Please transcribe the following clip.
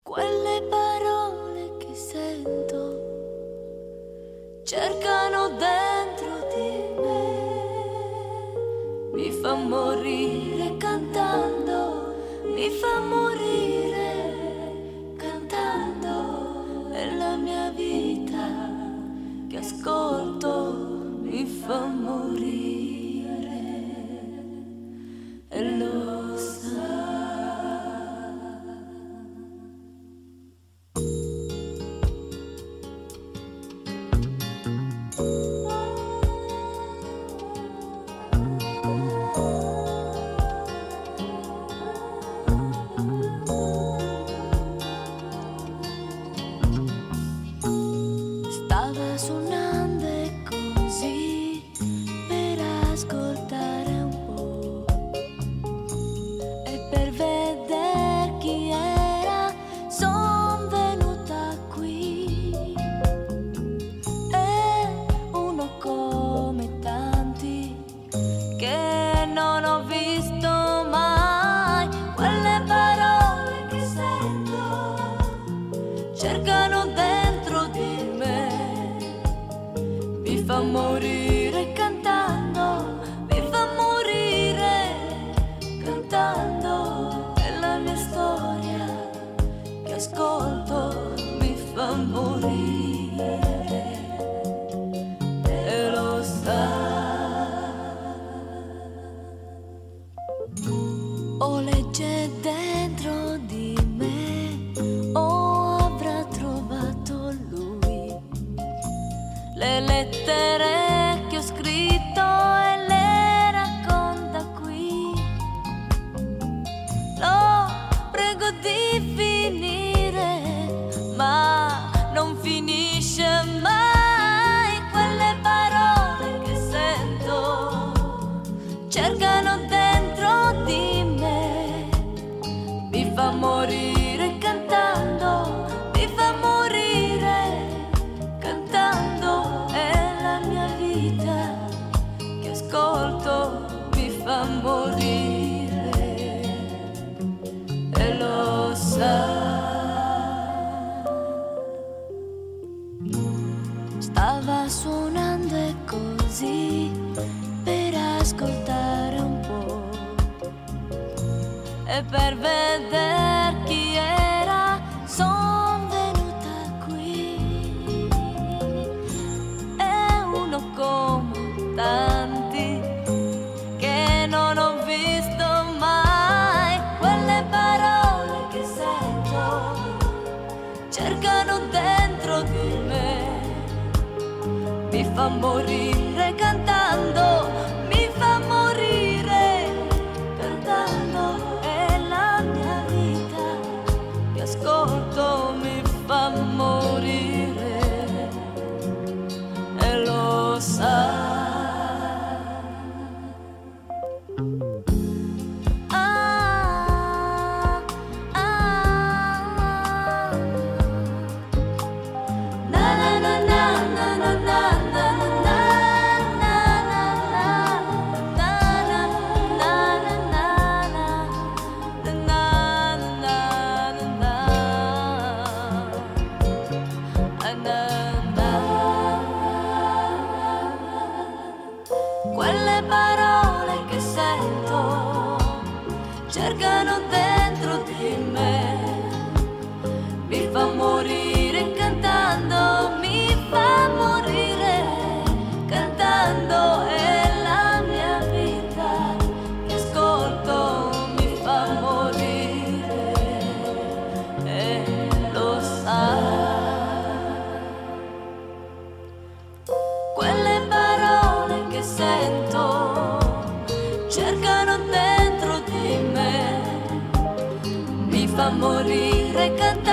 Quelle parole che sento cercano dentro di me, mi fa morire cantando, mi fa morire cantando. È la mia vita che ascolto, mi fa morire e lo sa. Stava suonando e così per ascoltare un po' e per vedere chi era son venuta qui. È uno come tanti che non ho visto mai. Quelle parole che sento cercano dentro di me, mi fa morire cantando, mi fa morire cantando. È la mia storia che ascolto, mi fa morire e lo sa. O legge dentro di me, o avrà trovato lui le lettere che ho scritto e le racconta qui. Lo prego di finire, ma non finisce mai. Quelle parole che sento cercano dentro di me, mi fa morire cantando, mi fa morire cantando. È la mia vita che ascolto, mi fa morire e lo sa. Stava suonando e così per ascoltare un po' e per vedere chi era son venuta qui. È uno come tanti che non ho visto mai. Quelle parole che sento cercano dentro di me, mi fa morire cantando, mi fa morire cantando. È la mia vita che ascolto, mi fa morire e lo sa. Ah, ah, na na na na na na na. Quelle parole che sento cercano dentro di me, mi fa morire cantando, mi fa morire cantando. È la mia vita che ascolto, mi fa morire e lo sa. Quelle parole che sento cercano dentro di me, mi fa morire cantando.